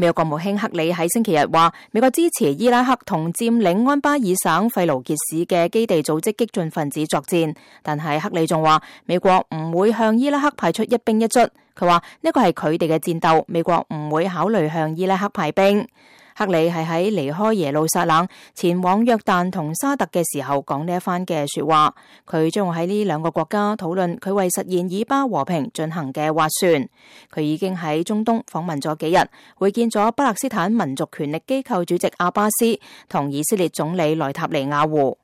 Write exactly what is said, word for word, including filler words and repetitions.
美國國務卿克里喺星期日話，美國支持伊拉克同佔領安巴爾省費盧傑市嘅基地組織激進分子作戰，但係克里仲話美國唔會向伊拉克派出一兵一卒。佢話呢個係佢哋嘅戰鬥，美國唔會考慮向伊拉克派兵。克里係喺離開耶路撒冷前往約旦同沙特嘅時候講呢一番嘅說話，佢將會喺呢兩個國家討論佢為實現以巴和平進行嘅斡旋。佢已經喺中東訪問咗幾日，會見咗巴勒斯坦民族權力機構主席阿巴斯同以色列總理內塔尼亞胡。